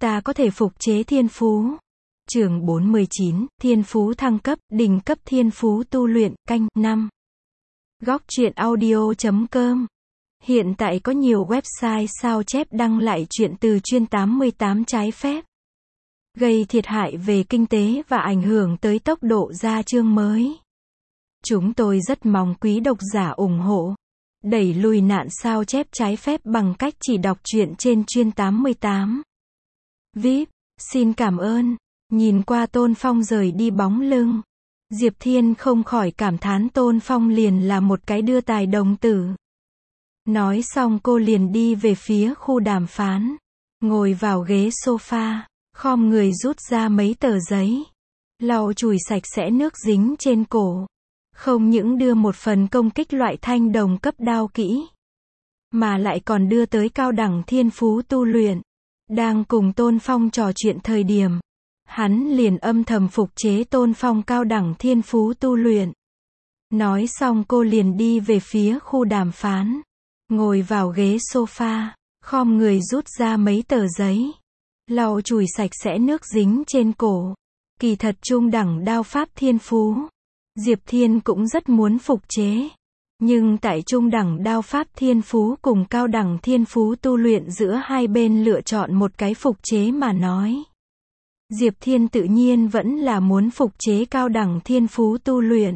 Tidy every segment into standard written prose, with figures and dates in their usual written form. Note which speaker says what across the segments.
Speaker 1: ta có thể phục chế thiên phú. Chương 49, Thiên phú thăng cấp, đỉnh cấp thiên phú tu luyện, canh 5. Góc truyện audio.com. Hiện tại có nhiều website sao chép đăng lại truyện từ chuyên 88 trái phép, gây thiệt hại về kinh tế và ảnh hưởng tới tốc độ ra chương mới. Chúng tôi rất mong quý độc giả ủng hộ, đẩy lùi nạn sao chép trái phép bằng cách chỉ đọc truyện trên chuyên 88. VIP, xin cảm ơn. Nhìn qua Tôn Phong rời đi bóng lưng, Diệp Thiên không khỏi cảm thán Tôn Phong liền là một cái đưa tài đồng tử. Nói xong cô liền đi về phía khu đàm phán, ngồi vào ghế sofa, khom người rút ra mấy tờ giấy, lau chùi sạch sẽ nước dính trên cổ. Không những đưa một phần công kích loại thanh đồng cấp đao kỹ, mà lại còn đưa tới cao đẳng thiên phú tu luyện. Đang cùng Tôn Phong trò chuyện thời điểm, hắn liền âm thầm phục chế Tôn Phong cao đẳng thiên phú tu luyện. Nói xong cô liền đi về phía khu đàm phán, ngồi vào ghế sofa, khom người rút ra mấy tờ giấy, lau chùi sạch sẽ nước dính trên cổ. Kỳ thật trung đẳng đao pháp thiên phú, Diệp Thiên cũng rất muốn phục chế. Nhưng tại trung đẳng đao pháp thiên phú cùng cao đẳng thiên phú tu luyện giữa hai bên lựa chọn một cái phục chế mà nói, Diệp Thiên tự nhiên vẫn là muốn phục chế cao đẳng thiên phú tu luyện.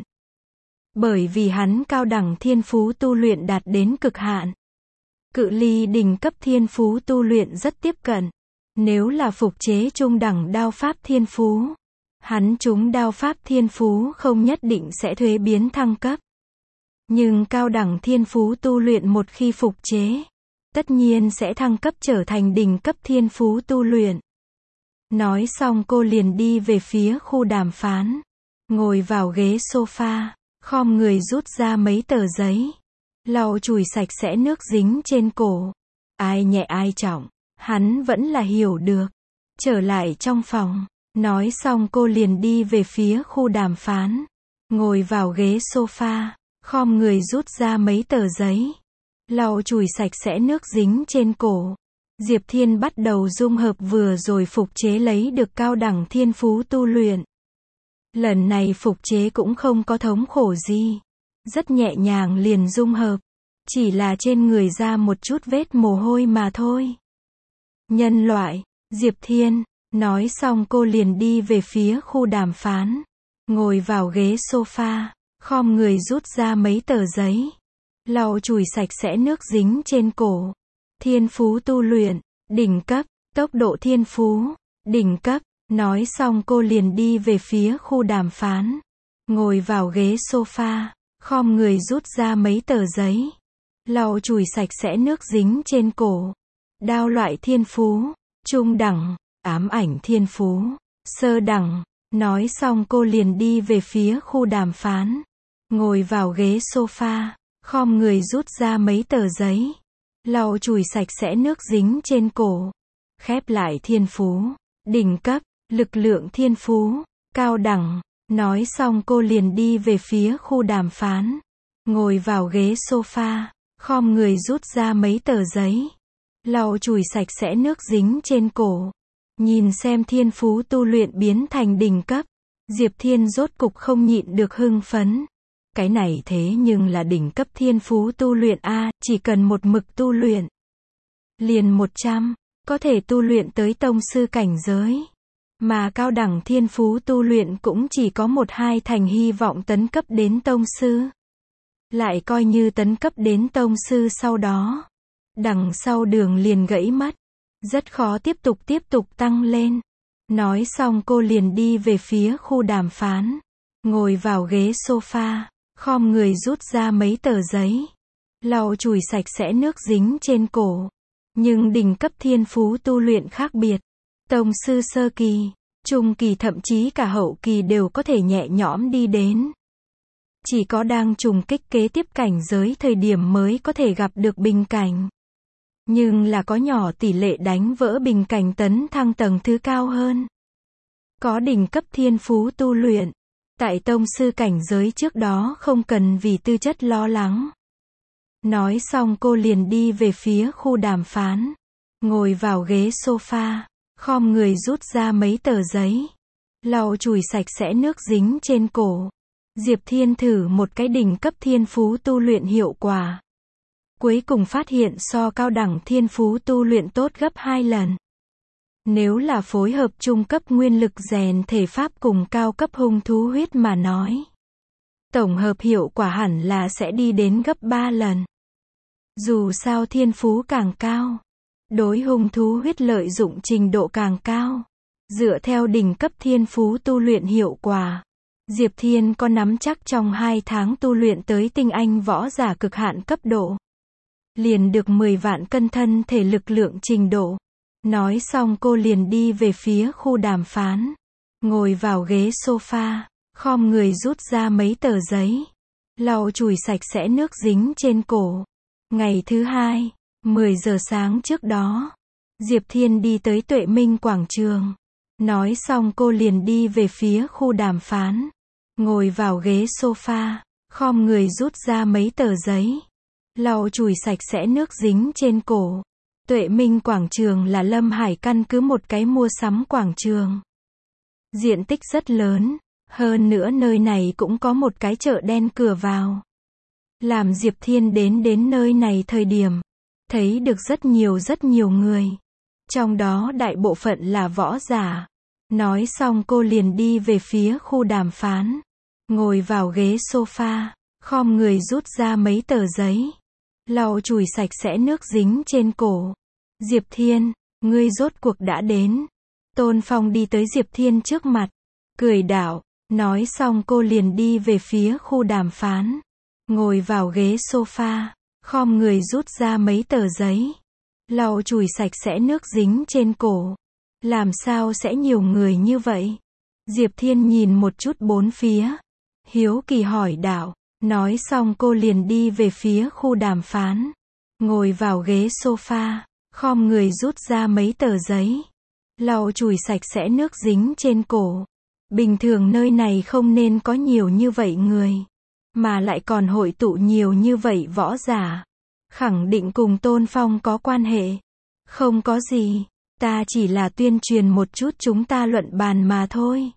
Speaker 1: Bởi vì hắn cao đẳng thiên phú tu luyện đạt đến cực hạn, cự ly đỉnh cấp thiên phú tu luyện rất tiếp cận. Nếu là phục chế trung đẳng đao pháp thiên phú, hắn trúng đao pháp thiên phú không nhất định sẽ thuế biến thăng cấp. Nhưng cao đẳng thiên phú tu luyện một khi phục chế, tất nhiên sẽ thăng cấp trở thành đỉnh cấp thiên phú tu luyện. Nói xong cô liền đi về phía khu đàm phán, ngồi vào ghế sofa, khom người rút ra mấy tờ giấy, lau chùi sạch sẽ nước dính trên cổ. Ai nhẹ ai trọng, hắn vẫn là hiểu được. Trở lại trong phòng, nói xong cô liền đi về phía khu đàm phán, ngồi vào ghế sofa, khom người rút ra mấy tờ giấy, lau chùi sạch sẽ nước dính trên cổ. Diệp Thiên bắt đầu dung hợp vừa rồi phục chế lấy được cao đẳng thiên phú tu luyện. Lần này phục chế cũng không có thống khổ gì, rất nhẹ nhàng liền dung hợp, chỉ là trên người ra một chút vết mồ hôi mà thôi. Nhân loại, Diệp Thiên, nói xong cô liền đi về phía khu đàm phán, ngồi vào ghế sofa, khom người rút ra mấy tờ giấy, lau chùi sạch sẽ nước dính trên cổ. Thiên phú tu luyện, đỉnh cấp, tốc độ thiên phú, đỉnh cấp. Nói xong cô liền đi về phía khu đàm phán, ngồi vào ghế sofa, khom người rút ra mấy tờ giấy, lau chùi sạch sẽ nước dính trên cổ. Đao loại thiên phú, trung đẳng, ám ảnh thiên phú, sơ đẳng. Nói xong cô liền đi về phía khu đàm phán, ngồi vào ghế sofa, khom người rút ra mấy tờ giấy, lau chùi sạch sẽ nước dính trên cổ. Khép lại thiên phú, đỉnh cấp, lực lượng thiên phú, cao đẳng. Nói xong cô liền đi về phía khu đàm phán, ngồi vào ghế sofa, khom người rút ra mấy tờ giấy, lau chùi sạch sẽ nước dính trên cổ. Nhìn xem thiên phú tu luyện biến thành đỉnh cấp, Diệp Thiên rốt cục không nhịn được hưng phấn. Cái này thế nhưng là đỉnh cấp thiên phú tu luyện a, chỉ cần một mực tu luyện, liền 100, có thể tu luyện tới tông sư cảnh giới. Mà cao đẳng thiên phú tu luyện cũng chỉ có 1-2 thành hy vọng tấn cấp đến tông sư. Lại coi như tấn cấp đến tông sư sau đó, đằng sau đường liền gãy mất, rất khó tiếp tục tăng lên. Nói xong cô liền đi về phía khu đàm phán, ngồi vào ghế sofa, khom người rút ra mấy tờ giấy, lau chùi sạch sẽ nước dính trên cổ. Nhưng đỉnh cấp thiên phú tu luyện khác biệt, tông sư sơ kỳ, trung kỳ thậm chí cả hậu kỳ đều có thể nhẹ nhõm đi đến. Chỉ có đang trùng kích kế tiếp cảnh giới thời điểm mới có thể gặp được bình cảnh. Nhưng là có nhỏ tỷ lệ đánh vỡ bình cảnh tấn thăng tầng thứ cao hơn. Có đỉnh cấp thiên phú tu luyện, tại tông sư cảnh giới trước đó không cần vì tư chất lo lắng. Nói xong cô liền đi về phía khu đàm phán, ngồi vào ghế sofa, khom người rút ra mấy tờ giấy, lau chùi sạch sẽ nước dính trên cổ. Diệp Thiên thử một cái đỉnh cấp thiên phú tu luyện hiệu quả. Cuối cùng phát hiện so cao đẳng thiên phú tu luyện tốt gấp 2 lần. Nếu là phối hợp trung cấp nguyên lực rèn thể pháp cùng cao cấp hung thú huyết mà nói, tổng hợp hiệu quả hẳn là sẽ đi đến gấp 3 lần. Dù sao thiên phú càng cao, đối hung thú huyết lợi dụng trình độ càng cao. Dựa theo đỉnh cấp thiên phú tu luyện hiệu quả, Diệp Thiên có nắm chắc trong 2 tháng tu luyện tới tinh anh võ giả cực hạn cấp độ. Liền được 10 vạn cân thân thể lực lượng trình độ. Nói xong cô liền đi về phía khu đàm phán. Ngồi vào ghế sofa, khom người rút ra mấy tờ giấy. Lau chùi sạch sẽ nước dính trên cổ. Ngày thứ 2, 10 giờ sáng trước đó, Diệp Thiên đi tới Tuệ Minh quảng trường. Nói xong cô liền đi về phía khu đàm phán. Ngồi vào ghế sofa, khom người rút ra mấy tờ giấy. Lau chùi sạch sẽ nước dính trên cổ. Tuệ Minh quảng trường là Lâm Hải căn cứ một cái mua sắm quảng trường. Diện tích rất lớn, hơn nữa nơi này cũng có một cái chợ đen cửa vào. Làm Diệp Thiên đến nơi này thời điểm, thấy được rất nhiều người. Trong đó đại bộ phận là võ giả. Nói xong cô liền đi về phía khu đàm phán. Ngồi vào ghế sofa, khom người rút ra mấy tờ giấy. Lau chùi sạch sẽ nước dính trên cổ. Diệp Thiên, ngươi rốt cuộc đã đến. Tôn Phong đi tới Diệp Thiên trước mặt, cười đảo. Nói xong cô liền đi về phía khu đàm phán. Ngồi vào ghế sofa, khom người rút ra mấy tờ giấy. Lau chùi sạch sẽ nước dính trên cổ. Làm sao sẽ nhiều người như vậy? Diệp Thiên nhìn một chút bốn phía. Hiếu kỳ hỏi đảo. Nói xong cô liền đi về phía khu đàm phán. Ngồi vào ghế sofa, khom người rút ra mấy tờ giấy. Lau chùi sạch sẽ nước dính trên cổ. Bình thường nơi này không nên có nhiều như vậy người. Mà lại còn hội tụ nhiều như vậy võ giả. Khẳng định cùng Tôn Phong có quan hệ. Không có gì. Ta chỉ là tuyên truyền một chút chúng ta luận bàn mà thôi.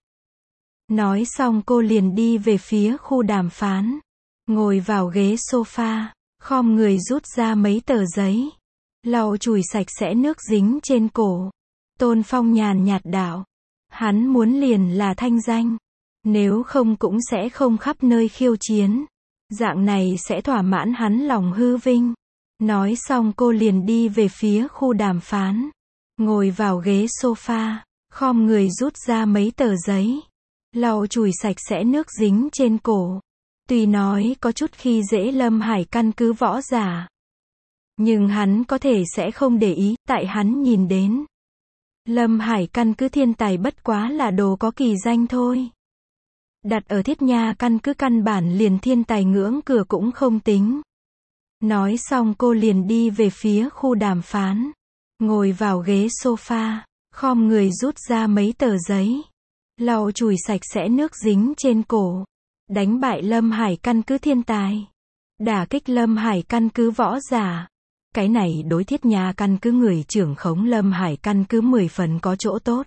Speaker 1: Nói xong cô liền đi về phía khu đàm phán. Ngồi vào ghế sofa, khom người rút ra mấy tờ giấy. Lau chùi sạch sẽ nước dính trên cổ. Tôn Phong nhàn nhạt đạo. Hắn muốn liền là thanh danh. Nếu không cũng sẽ không khắp nơi khiêu chiến. Dạng này sẽ thỏa mãn hắn lòng hư vinh. Nói xong cô liền đi về phía khu đàm phán. Ngồi vào ghế sofa, khom người rút ra mấy tờ giấy. Lau chùi sạch sẽ nước dính trên cổ. Tuy nói có chút khi dễ Lâm Hải căn cứ võ giả. Nhưng hắn có thể sẽ không để ý, tại hắn nhìn đến. Lâm Hải căn cứ thiên tài bất quá là đồ có kỳ danh thôi. Đặt ở Thiết Nha căn cứ căn bản liền thiên tài ngưỡng cửa cũng không tính. Nói xong cô liền đi về phía khu đàm phán. Ngồi vào ghế sofa, khom người rút ra mấy tờ giấy. Lau chùi sạch sẽ nước dính trên cổ. Đánh bại Lâm Hải căn cứ thiên tài. Đả kích Lâm Hải căn cứ võ giả. Cái này đối Thiết Nha căn cứ người trưởng khống Lâm Hải căn cứ 10 phần có chỗ tốt.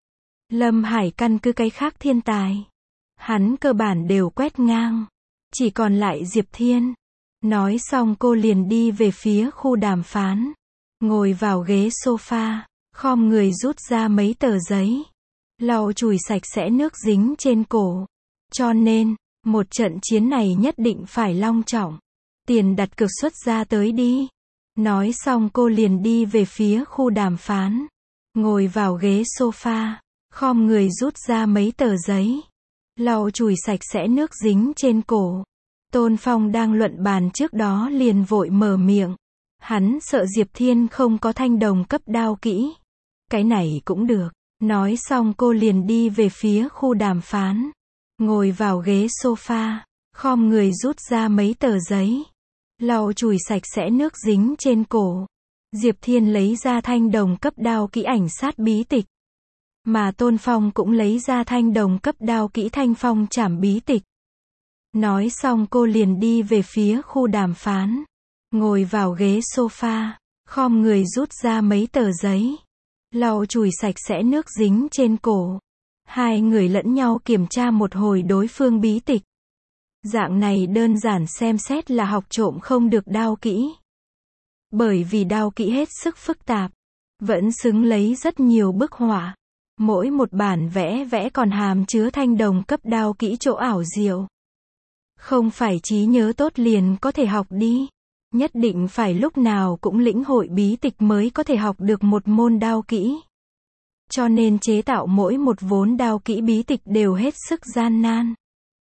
Speaker 1: Lâm Hải căn cứ cái khác thiên tài. Hắn cơ bản đều quét ngang. Chỉ còn lại Diệp Thiên. Nói xong cô liền đi về phía khu đàm phán. Ngồi vào ghế sofa, khom người rút ra mấy tờ giấy. Lau chùi sạch sẽ nước dính trên cổ. Cho nên, một trận chiến này nhất định phải long trọng. Tiền đặt cược xuất ra tới đi. Nói xong cô liền đi về phía khu đàm phán. Ngồi vào ghế sofa, khom người rút ra mấy tờ giấy. Lau chùi sạch sẽ nước dính trên cổ. Tôn Phong đang luận bàn trước đó liền vội mở miệng. Hắn sợ Diệp Thiên không có thanh đồng cấp đao kỹ. Cái này cũng được. Nói xong cô liền đi về phía khu đàm phán. Ngồi vào ghế sofa, khom người rút ra mấy tờ giấy. Lau chùi sạch sẽ nước dính trên cổ. Diệp Thiên lấy ra thanh đồng cấp đao kỹ ảnh sát bí tịch. Mà Tôn Phong cũng lấy ra thanh đồng cấp đao kỹ thanh phong trảm bí tịch. Nói xong cô liền đi về phía khu đàm phán. Ngồi vào ghế sofa, khom người rút ra mấy tờ giấy. lau chùi sạch sẽ nước dính trên cổ. Hai người lẫn nhau kiểm tra một hồi đối phương bí tịch. Dạng này đơn giản xem xét là học trộm không được đao kỹ. Bởi vì đao kỹ hết sức phức tạp, vẫn xứng lấy rất nhiều bức họa. Mỗi một bản vẽ còn hàm chứa thanh đồng cấp đao kỹ chỗ ảo diệu. Không phải trí nhớ tốt liền có thể học đi. Nhất định phải lúc nào cũng lĩnh hội bí tịch mới có thể học được một môn đao kỹ. Cho nên chế tạo mỗi một vốn đao kỹ bí tịch đều hết sức gian nan.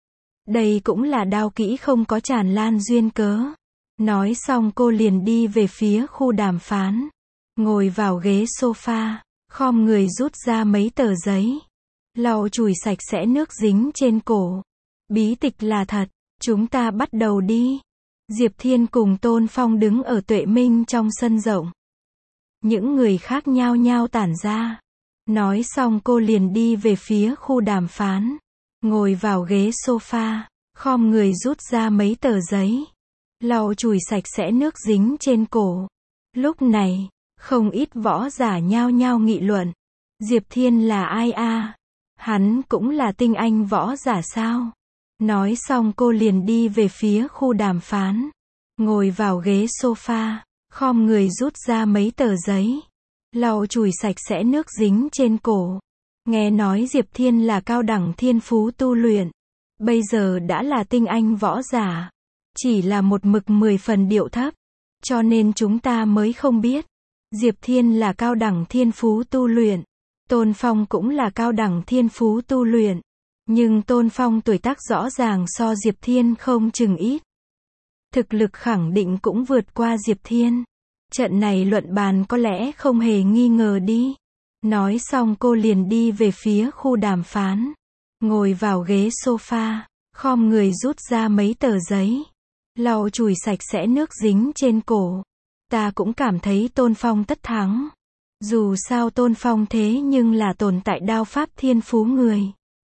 Speaker 1: Đây cũng là đao kỹ không có tràn lan duyên cớ. Nói xong cô liền đi về phía khu đàm phán. Ngồi vào ghế sofa, khom người rút ra mấy tờ giấy. Lau chùi sạch sẽ nước dính trên cổ. Bí tịch là thật, chúng ta bắt đầu đi. Diệp Thiên cùng Tôn Phong đứng ở Tuệ Minh trong sân rộng. Những người khác nhao nhao tản ra. Nói xong cô liền đi về phía khu đàm phán. Ngồi vào ghế sofa, khom người rút ra mấy tờ giấy. Lau chùi sạch sẽ nước dính trên cổ. Lúc này, không ít võ giả nhao nhao nghị luận. Diệp Thiên là ai a? Hắn cũng là tinh anh võ giả sao? Nói xong cô liền đi về phía khu đàm phán. Ngồi vào ghế sofa, khom người rút ra mấy tờ giấy. Lau chùi sạch sẽ nước dính trên cổ. Nghe nói Diệp Thiên là cao đẳng thiên phú tu luyện. Bây giờ đã là tinh anh võ giả. Chỉ là một mực 10 phần điệu thấp. Cho nên chúng ta mới không biết. Diệp Thiên là cao đẳng thiên phú tu luyện. Tôn Phong cũng là cao đẳng thiên phú tu luyện. Nhưng Tôn Phong tuổi tác rõ ràng so Diệp Thiên không chừng ít. Thực lực khẳng định cũng vượt qua Diệp Thiên. Trận này luận bàn có lẽ không hề nghi ngờ đi. Nói xong cô liền đi về phía khu đàm phán. Ngồi vào ghế sofa, khom người rút ra mấy tờ giấy. Lau chùi sạch sẽ nước dính trên cổ. Ta cũng cảm thấy Tôn Phong tất thắng. Dù sao Tôn Phong thế nhưng là tồn tại đao pháp thiên phú người.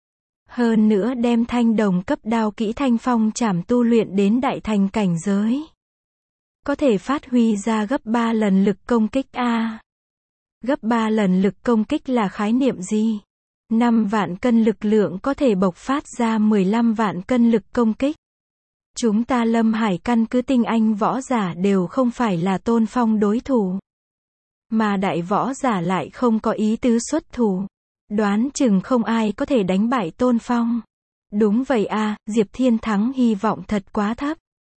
Speaker 1: Hơn nữa đem thanh đồng cấp đao kỹ thanh phong trảm tu luyện đến đại thành cảnh giới. Có thể phát huy ra gấp 3 lần lực công kích a. Gấp 3 lần lực công kích là khái niệm gì? 5 vạn cân lực lượng có thể bộc phát ra 15 vạn cân lực công kích. Chúng ta Lâm Hải căn cứ tinh anh võ giả đều không phải là Tôn Phong đối thủ. Mà đại võ giả lại không có ý tứ xuất thủ. Đoán chừng không ai có thể đánh bại Tôn Phong. Đúng vậy a, Diệp Thiên thắng hy vọng thật quá thấp.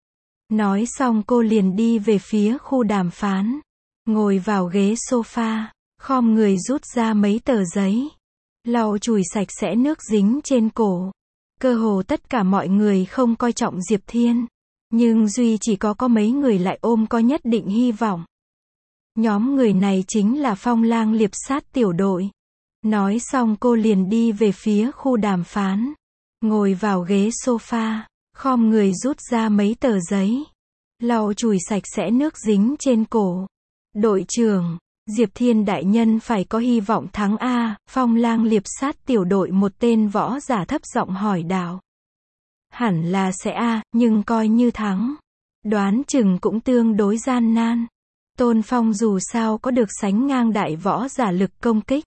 Speaker 1: Nói xong cô liền đi về phía khu đàm phán. Ngồi vào ghế sofa, khom người rút ra mấy tờ giấy. Lau chùi sạch sẽ nước dính trên cổ. Cơ hồ tất cả mọi người không coi trọng Diệp Thiên. Nhưng duy chỉ có mấy người lại ôm có nhất định hy vọng. Nhóm người này chính là Phong Lang liệp sát tiểu đội. Nói xong cô liền đi về phía khu đàm phán. Ngồi vào ghế sofa, khom người rút ra mấy tờ giấy. Lau chùi sạch sẽ nước dính trên cổ. Đội trưởng, Diệp Thiên đại nhân phải có hy vọng thắng a. Phong Lang liệp sát tiểu đội một tên võ giả thấp giọng hỏi đạo. Hẳn là sẽ a, nhưng coi như thắng. Đoán chừng cũng tương đối gian nan. Tôn Phong dù sao có được sánh ngang đại võ giả lực công kích.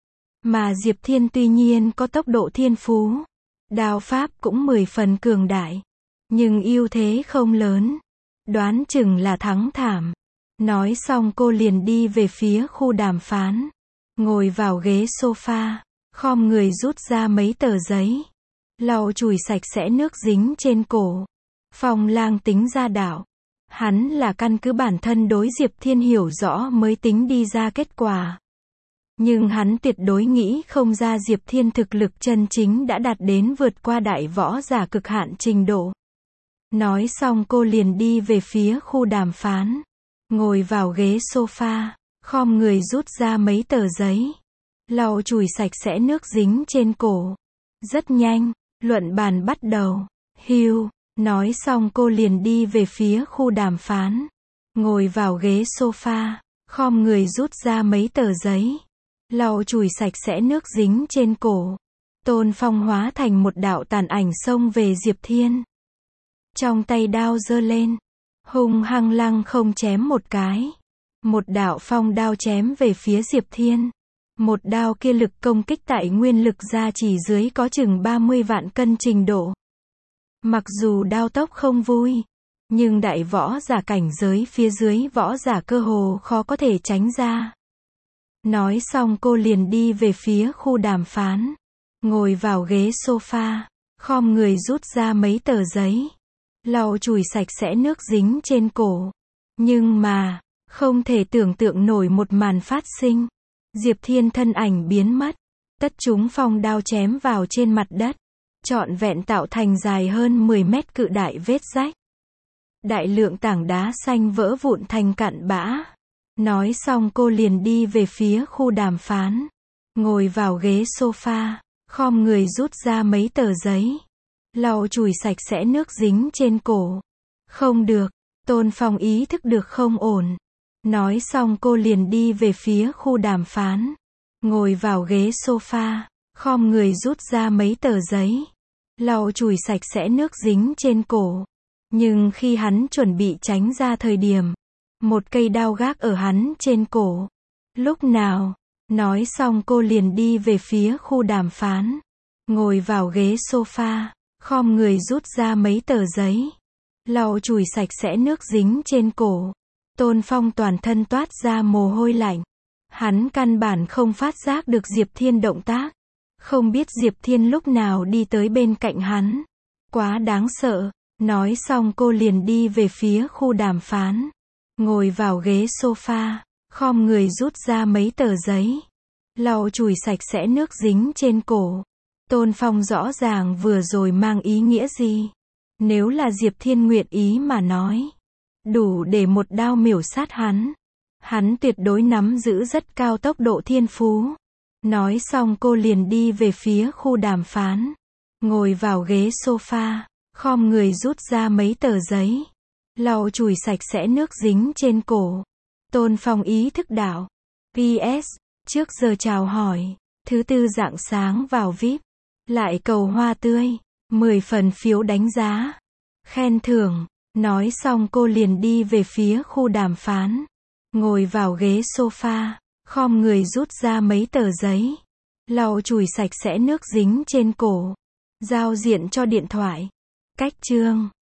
Speaker 1: Mà Diệp Thiên tuy nhiên có tốc độ thiên phú. Đao pháp cũng 10 phần cường đại. Nhưng ưu thế không lớn. Đoán chừng là thắng thảm. Nói xong cô liền đi về phía khu đàm phán. Ngồi vào ghế sofa, khom người rút ra mấy tờ giấy. Lau chùi sạch sẽ nước dính trên cổ. Phong Lang tính ra đạo. Hắn là căn cứ bản thân đối Diệp Thiên hiểu rõ mới tính đi ra kết quả. Nhưng hắn tuyệt đối nghĩ không ra Diệp Thiên thực lực chân chính đã đạt đến vượt qua đại võ giả cực hạn trình độ. Nói xong cô liền đi về phía khu đàm phán. Ngồi vào ghế sofa, khom người rút ra mấy tờ giấy. Lau chùi sạch sẽ nước dính trên cổ. Rất nhanh, luận bàn bắt đầu. Hưu, nói xong cô liền đi về phía khu đàm phán. Ngồi vào ghế sofa, khom người rút ra mấy tờ giấy. Lau chùi sạch sẽ nước dính trên cổ. Tôn Phong hóa thành một đạo tàn ảnh xông về Diệp Thiên. Trong tay đao giơ lên. Hung hăng lăng không chém một cái. Một đạo phong đao chém về phía Diệp Thiên. Một đao kia lực công kích tại nguyên lực gia chỉ dưới có chừng 30 vạn cân trình độ. Mặc dù đao tốc không vui, nhưng đại võ giả cảnh giới phía dưới võ giả cơ hồ khó có thể tránh ra. Nói xong cô liền đi về phía khu đàm phán. Ngồi vào ghế sofa, khom người rút ra mấy tờ giấy. Lau chùi sạch sẽ nước dính trên cổ. Nhưng mà, không thể tưởng tượng nổi một màn phát sinh. Diệp Thiên thân ảnh biến mất. Tất chúng phong đao chém vào trên mặt đất. Trọn vẹn tạo thành dài hơn 10 mét cự đại vết rách. Đại lượng tảng đá xanh vỡ vụn thành cặn bã. Nói xong cô liền đi về phía khu đàm phán. Ngồi vào ghế sofa, khom người rút ra mấy tờ giấy. Lau chùi sạch sẽ nước dính trên cổ. Không được, Tôn Phong ý thức được không ổn. Nói xong cô liền đi về phía khu đàm phán. Ngồi vào ghế sofa, khom người rút ra mấy tờ giấy. Lau chùi sạch sẽ nước dính trên cổ. Nhưng khi hắn chuẩn bị tránh ra thời điểm, một cây đao gác ở hắn trên cổ. Lúc nào? Nói xong cô liền đi về phía khu đàm phán. Ngồi vào ghế sofa, khom người rút ra mấy tờ giấy. Lau chùi sạch sẽ nước dính trên cổ. Tôn Phong toàn thân toát ra mồ hôi lạnh. Hắn căn bản không phát giác được Diệp Thiên động tác. Không biết Diệp Thiên lúc nào đi tới bên cạnh hắn. Quá đáng sợ. Nói xong cô liền đi về phía khu đàm phán. Ngồi vào ghế sofa, khom người rút ra mấy tờ giấy. Lau chùi sạch sẽ nước dính trên cổ. Tôn Phong rõ ràng vừa rồi mang ý nghĩa gì? Nếu là Diệp Thiên nguyện ý mà nói, đủ để một đao miểu sát hắn. Hắn tuyệt đối nắm giữ rất cao tốc độ thiên phú. Nói xong cô liền đi về phía khu đàm phán. Ngồi vào ghế sofa, khom người rút ra mấy tờ giấy. Lau chùi sạch sẽ nước dính trên cổ. Tôn Phong ý thức đạo. PS, trước giờ chào hỏi. Thứ tư rạng sáng vào VIP. Lại cầu hoa tươi. 10 phần phiếu đánh giá. Khen thưởng. Nói xong cô liền đi về phía khu đàm phán. Ngồi vào ghế sofa. Khom người rút ra mấy tờ giấy. Lau chùi sạch sẽ nước dính trên cổ. Giao diện cho điện thoại. Cách chương